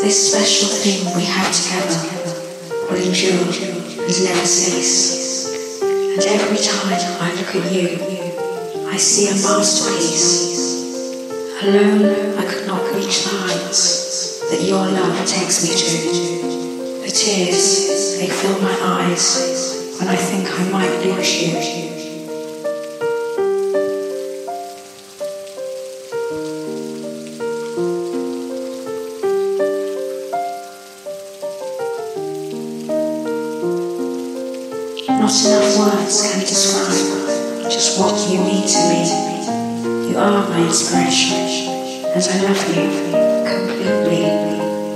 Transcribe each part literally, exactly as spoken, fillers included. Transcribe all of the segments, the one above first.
This special thing we have together will endure and never cease. And every time I look at you, I see a masterpiece. Alone, I could not reach the heights that your love takes me to. The tears, they fill my eyes when I think I might lose you. Not enough words can describe just what you mean to me. You are my inspiration, and I love you completely.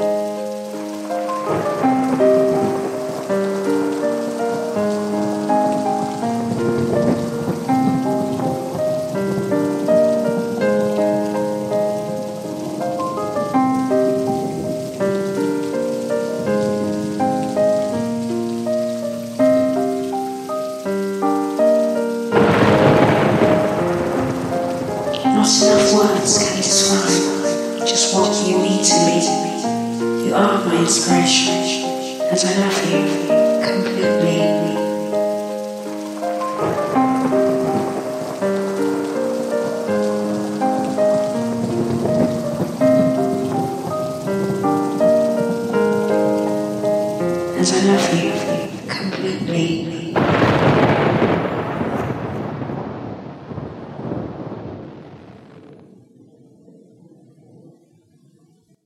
Not enough words can describe just what you mean to me. You are my inspiration, and I love you completely.